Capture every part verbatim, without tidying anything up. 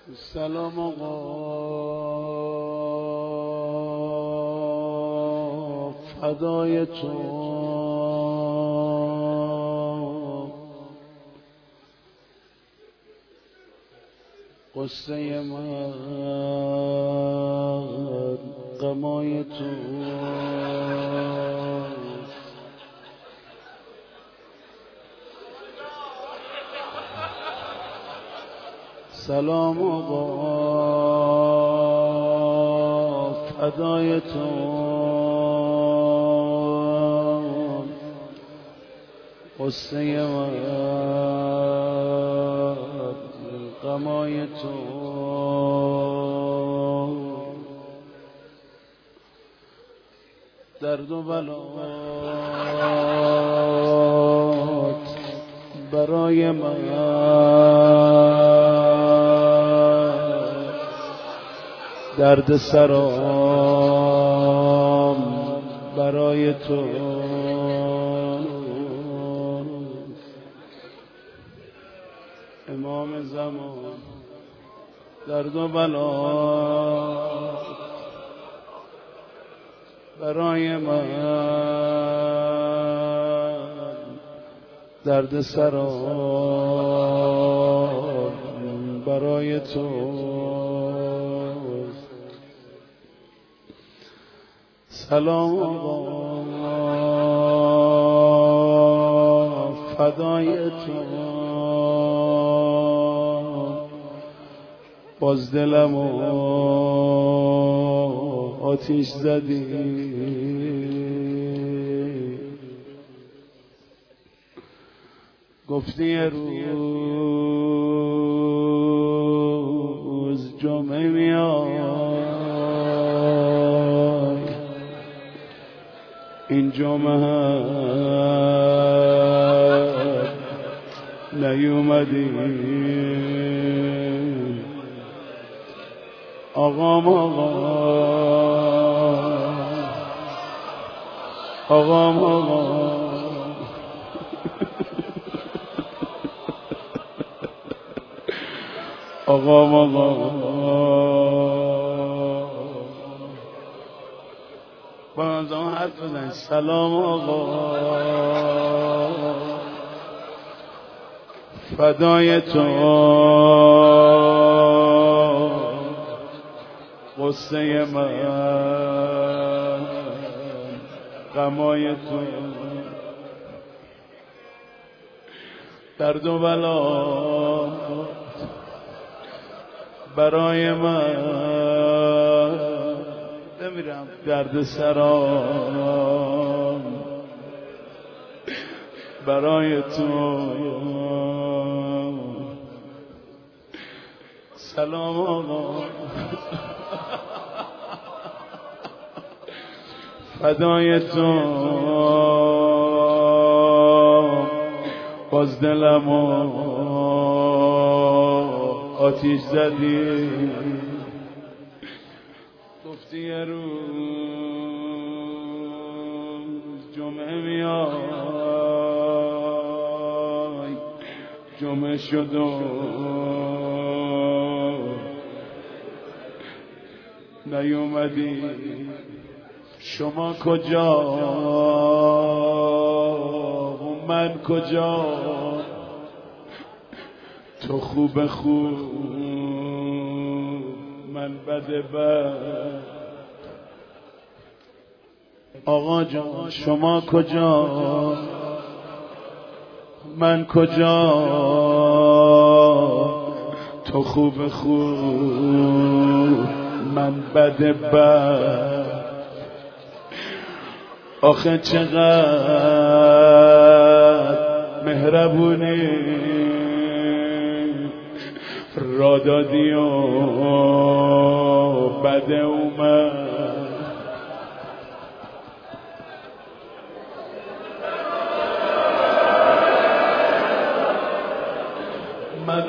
سلام آقا فدای تو، قصه من غمای تو. سلام آقا فدای تو، قصه من غمای تو. درد و بلات برای من، درد سرام برای تو. امام زمان درد و بلات برای من، درد سرام برای تو. سلام آقا فدای تو، باز دلمو آتیش زدی. گفتی یه روز جمعه میای، این جمعه هم نیومدی. آقام آقا آقام آقا آقام آقا با نظام حرف بزن. سلام آقا فدای تو، قصه من غمای تو. درد و بلات برای من، نمیرم درد سرام برای تو. سلام آقا فدای تو، باز دلمو آتیش زدی. گفتی یه روز جمعه میای، جمعه شد و نیومدی. شما کجا و من کجا؟ تو خوب خوب من بد بد. آقا جان شما کجا من کجا؟ تو خوب خوب من بد بد. آخه چقدر مهربونی را دادی و بد اومد. من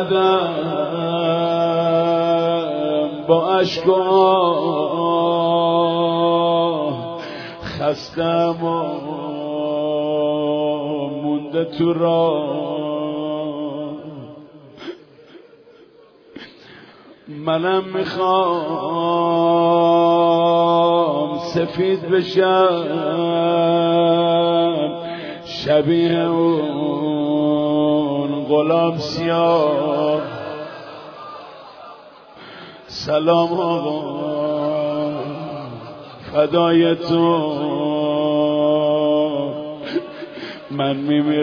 اومدم با اشک و خستم و مونده تو را. منم میخوام سفید بشم شبیه اون غلام سیاه. سلام آقا فدای تو من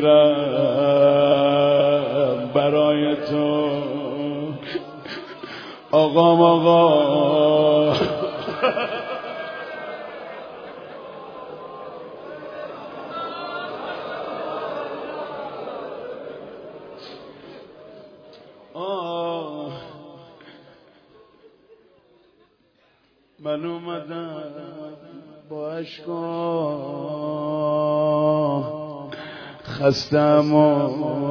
میمیرم برای تو. آقام آقا آه من اومدم با عشقا خستم و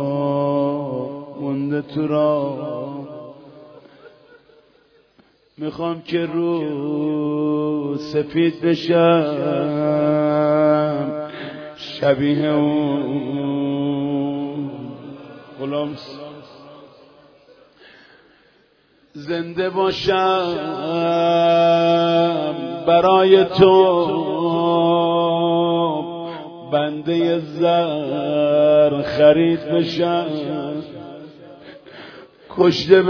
مونده تو را، میخوام که رو سفید بشم شبیه اون غلام، زنده باشم برای تو بنده زر خرید بشم، کشته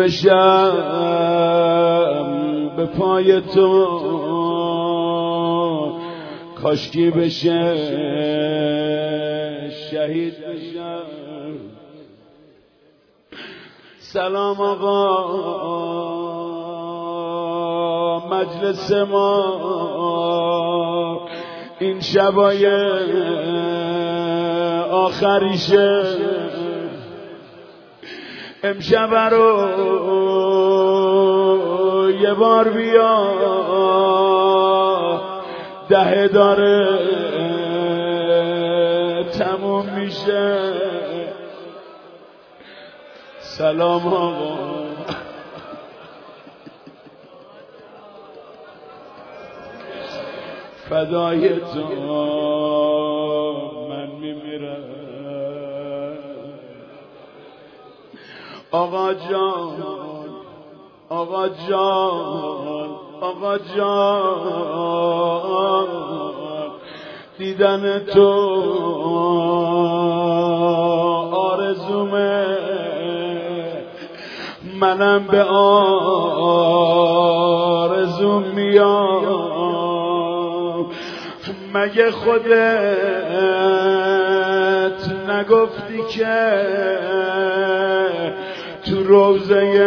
بشم به پای تو کاشکی بشه شهید بشم. سلام آقا مجلس ما این شبای آخریشه، امشب رو یه بار بیا دهه داره تموم میشه. سلام آقا فدای تو من میمیرم. آقا جان آقا جان آقا جان دیدن تو آرزومه، منم به آرزوم میام. مگه خودت نگفتی که تو روزه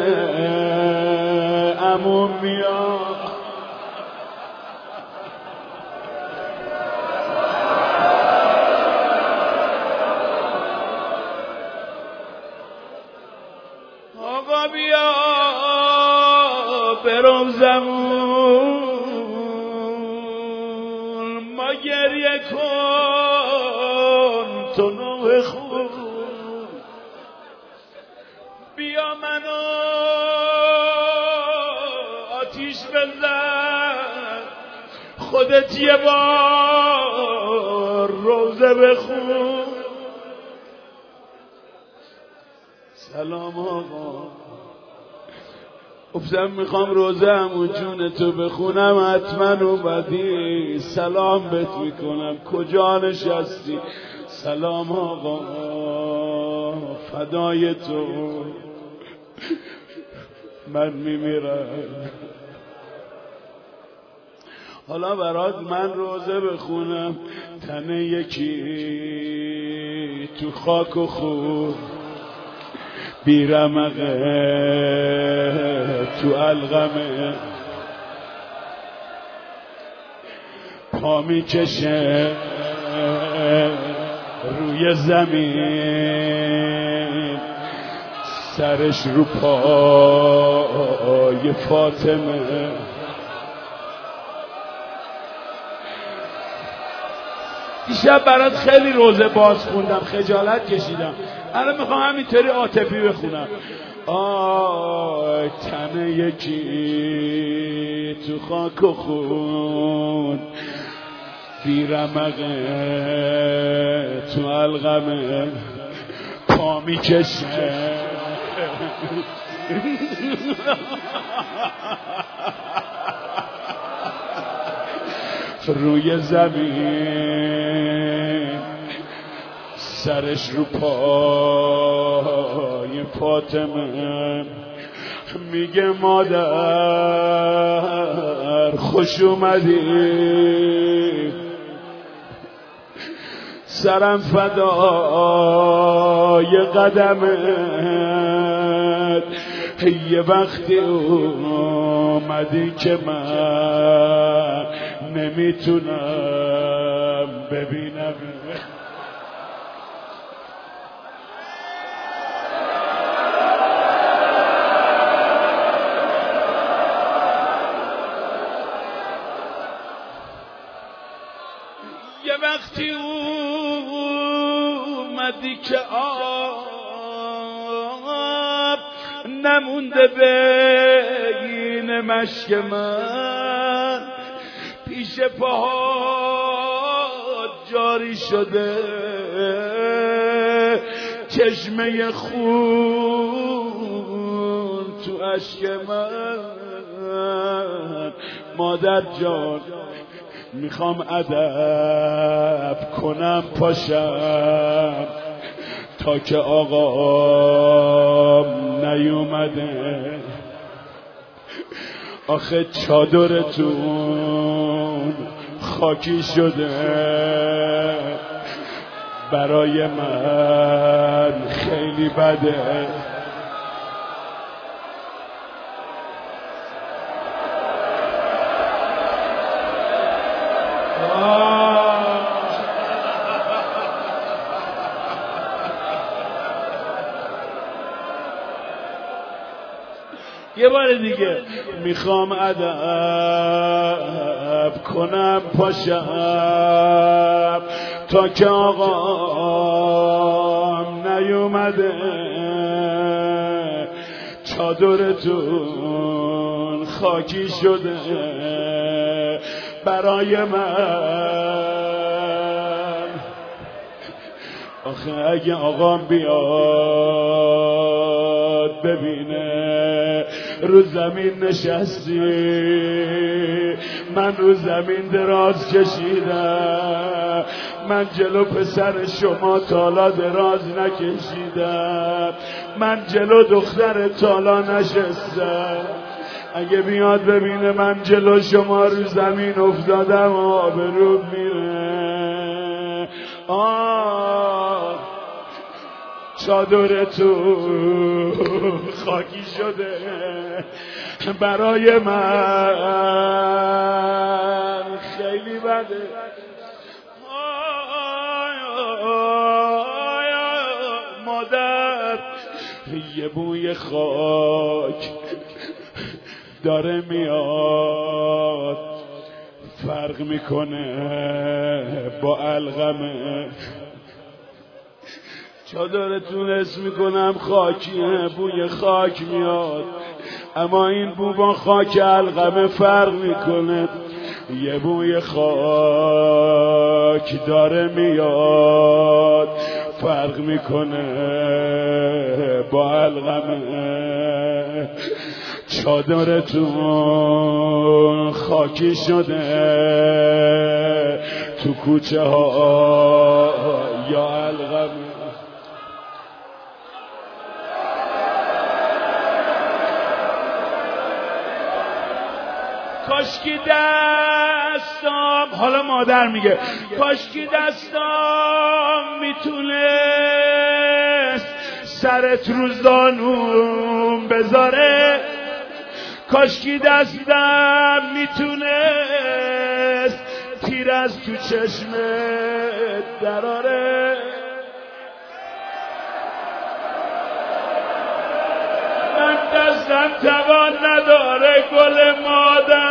عموم میام؟ آقا بیا به روزمون ما گریه کن تو نوح خون، بیا منو آتیش بزن خودت یه بار روزه بخون. سلام آقا گفتم میخوام روزه همون جون تو بخونم، حتما اومدی سلام بهت میکنم کجا نشستی؟ سلام آقا فدای تو من میمیرم. حالا برات من روزه بخونم، تن یکی تو خاک و خون بیرمقه تو علقمه، پا میکشه روی زمین سرش رو پای فاطمه. دیشب برات خیلی روزه باز خوندم خجالت کشیدم، الان میخوام همینطوری عاطفی بخونم. آی تن یکی تو خاک و خون بیرمقه تو علقمه، پا میکشه روی زمین سرش رو پای فاطمه میگه مادر خوش اومدی، سرم فدای قدمت، یه وقتی اومدی که من نمیتونم ببینم. یه وقتی اومدی که آب نمونده بین مشک من، پیش پاهات جاری شده چشمه خون تو اشک من. مادر جان میخوام ادب کنم پاشم تا که آقام نیومده. آخه چادرتون خاکی شده، برای من خیلی بده. یه بار دیگه میخوام ادب کنم پاشم تا که آقام نیومده. چادرتون خاکی شده، برای من. آخه اگه آقام بیاد ببینه رو زمین نشستی، من رو زمین دراز کشیدم، من جلو پسر شما تالا دراز نکشیدم، من جلو دختر تالا نشستم. اگه بیاد ببینه من جلو شما رو زمین افتادم آبرو میره. آه چادرتون خاکی شده، برای من خیلی بده. مادر یه بوی خاک داره میاد، فرق میکنه با علقمه. چادرتون اسم میکنم خاکیه، بوی خاک میاد، اما این بو با خاک علقمه فرق میکنه. یه بوی خاک داره میاد، فرق میکنه با علقمه. چادرتون خاکی شده تو کوچه ها یا علقمه. کاشکی دستام، حالا مادر میگه کاشکی دستام میتونست سرت رو زانوم بذاره، کاشکی دستم میتونست تیر از تو چشمت دراره. من دستم توان نداره گل مادر